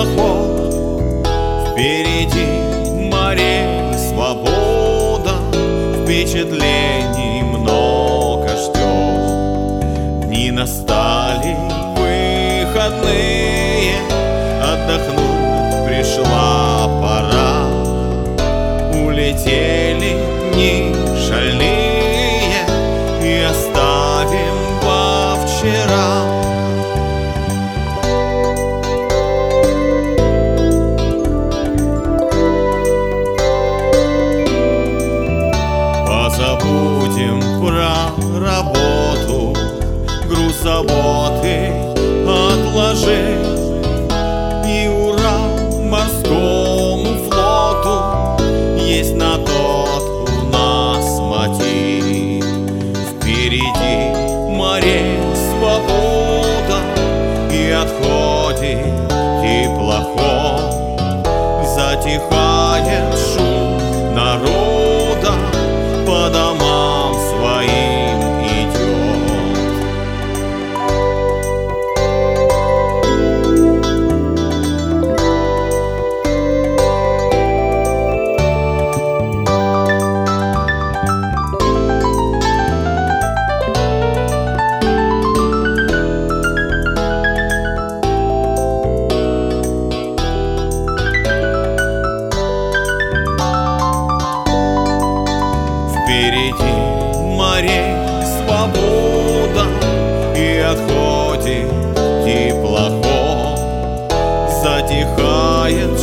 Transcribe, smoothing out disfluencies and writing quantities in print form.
теплоход. Впереди море, свобода, впечатлений много ждет. Дни настали выходные, отдохнуть пришла пора. Улетели дни шальные и оставим во вчера. Позабудем про работу, груз заботы отложи, и ура морскому флоту, есть на тот у нас мотив. Впереди море, свобода, и отходит теплоход. Затихает шум народа, по домам своим идет. Впереди море, свобода, и отходит теплоход. Затихает